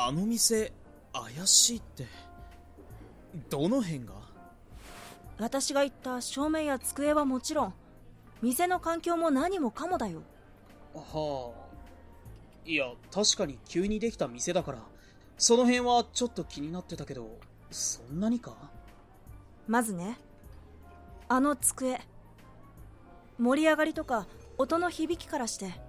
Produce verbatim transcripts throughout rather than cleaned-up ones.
あの店怪しいって、どの辺が？ 私が言った照明や机はもちろん、店の環境も何もかもだよ。 はあ、いや確かに急にできた店だからその辺はちょっと気になってたけど、そんなにか？ まずね、あの机、盛り上がりとか音の響きからして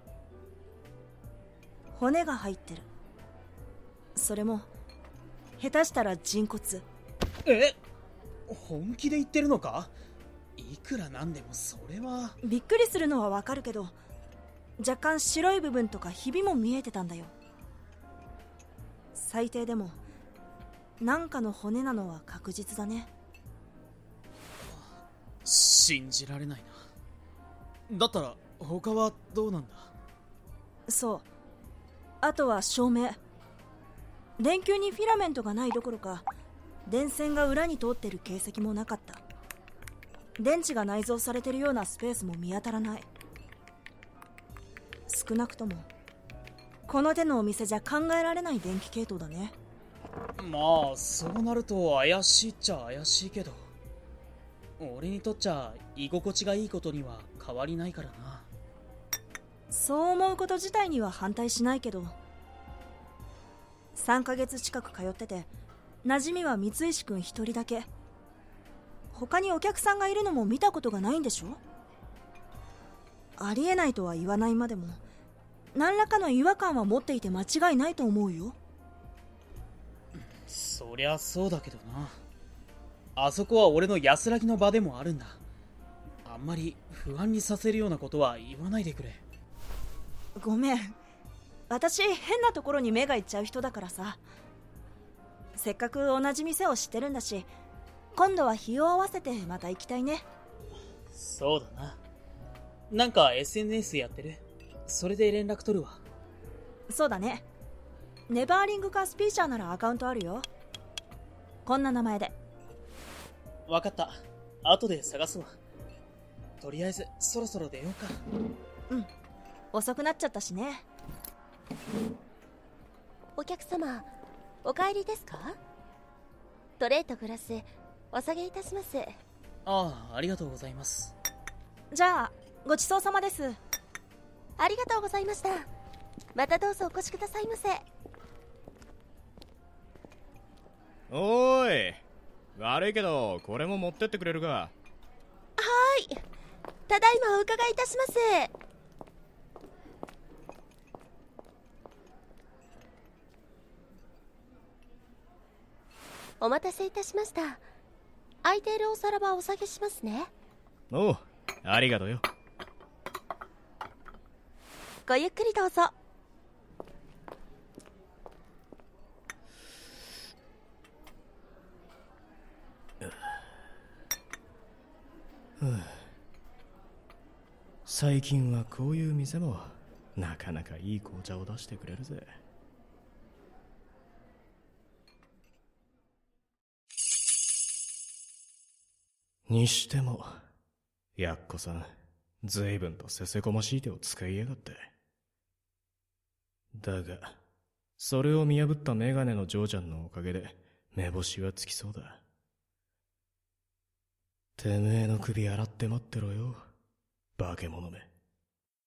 骨が入ってる。それも下手したら人骨。 え、本気で言ってるのか？いくらなんでもそれは。 びっくりするのはわかるけど、若干白い部分とかひびも見えてたんだよ。最低でもなんかの骨なのは確実だね。 信じられないな。だったら他はどうなんだ？ そう、あとは照明。電球にフィラメントがないどころか、電線が裏に通ってる形跡もなかった。電池が内蔵されてるようなスペースも見当たらない。少なくともこの手のお店じゃ考えられない電気系統だね。 まあそうなると怪しいっちゃ怪しいけど、俺にとっちゃ居心地がいいことには変わりないからな。 そう思うこと自体には反対しないけど、さんかげつ近く通ってて馴染みは三石くん一人だけ。他にお客さんがいるのも見たことがないんでしょ？ありえないとは言わないまでも何らかの違和感は持っていて間違いないと思うよ。 そりゃそうだけどな。あそこは俺の安らぎの場でもあるんだ。あんまり不安にさせるようなことは言わないでくれ。 ごめん、私変なところに目がいっちゃう人だからさ。せっかく同じ店を知ってるんだし、今度は日を合わせてまた行きたいね。 そうだな。なんか エスエヌエス やってる？それで連絡取るわ。 そうだね。ネバーリングかスピーチャーならアカウントあるよ。こんな名前で。 わかった。後で探すわ。とりあえずそろそろ出ようか。 うん、遅くなっちゃったしね。 お客様、お帰りですか？トレーとグラスお下げいたします。 ああ、ありがとうございます。 じゃあごちそうさまです。 ありがとうございました。またどうぞお越しくださいませ。 おーい、悪いけどこれも持ってってくれるか？はーい、ただいまお伺いいたします。お待たせいたしました。空いているお皿はお下げしますね。 おう、ありがとうよ。 ごゆっくりどうぞ。 最近はこういう店もなかなかいい紅茶を出してくれるぜ。にしてもやっこさん、随分とせせこましい手を使いやがって。だがそれを見破ったメガネのジョーちゃんのおかげで目星はつきそうだ。てめえの首洗って待ってろよ、化け物め。